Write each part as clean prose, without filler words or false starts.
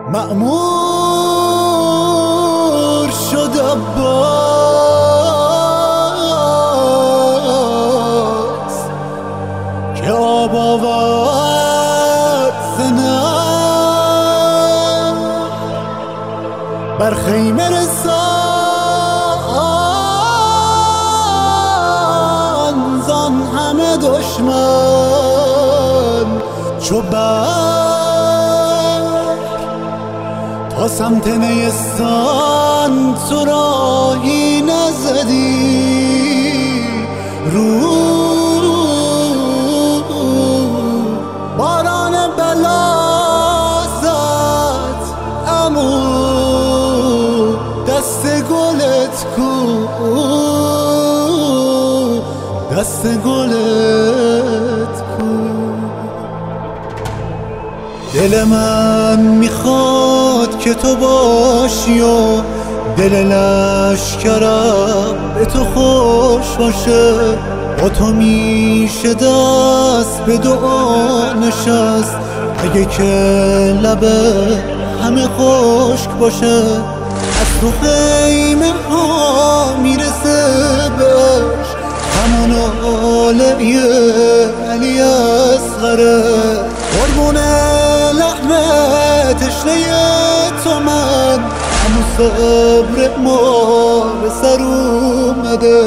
مأمور شد عباس که آب آورد زنم بر خیمه رسان زان همه دشمن چو تا سمت نیستان تو راهی نزدی رو باران بلا زد امو دست گلت کو دست گلت کو دل من میخواد که تو باشی و دل لشکرم به تو خوش باشه با تو میشه دست به دعا نشست اگه که لبه همه خشک باشه از تو خیمه ها میرسه بهش همون آله علی اصغره قربون لحمه تشنه تو من همو صبر ما به سر اومده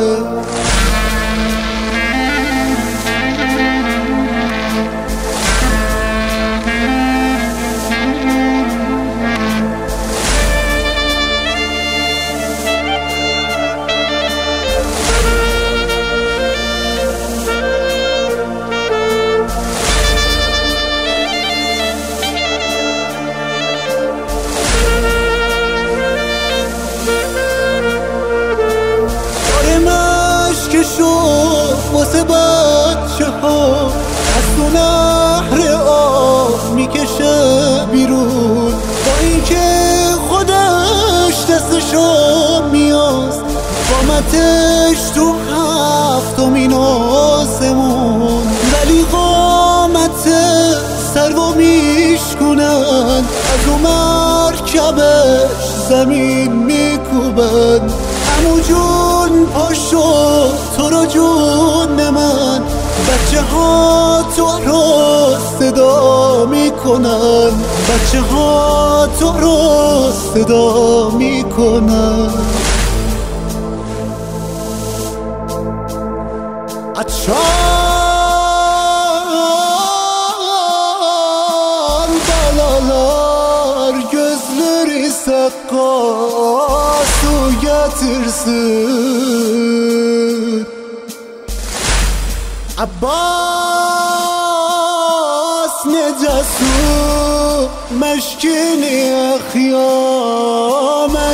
واسه بچه ها از تو نهر آب میکشه بیرون با اینکه خودش دستشو میاست قامتش تو هفتمین آسمون ولی قامت سرو میشکنن از اون مرکبش زمین میکوبن عمو جون پاشو تو رو جون من بچه ها تو رو صدا میکنن بچه ها تو رو صدا میکنن عطشان balalar gözleri sakka su getirsin Abbas necesu meşkini ehyame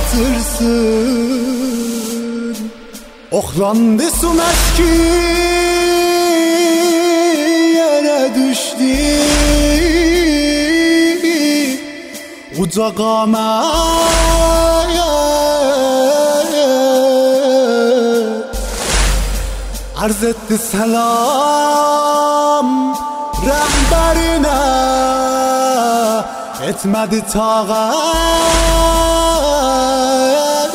getirsin Oxlandı su meşki yere düştü Uca qamet arz etti selam rehberine etmedi tağat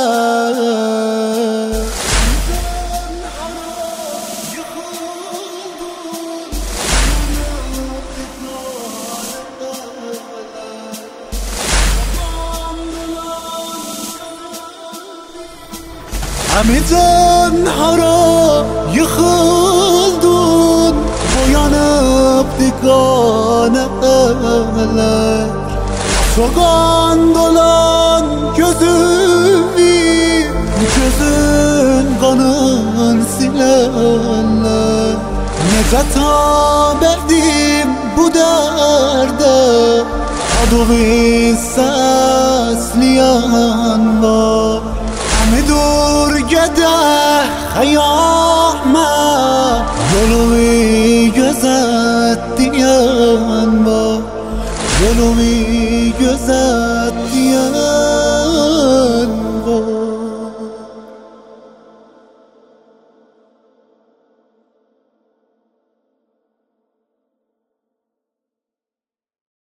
Hamiden hara yıkıldın Boyanıp dikane eller Soğan dolan gözün Gözün kanın silerler Necata verdim bu derde Adovi sesleyen var Dur gede hayame Yolu gözet diye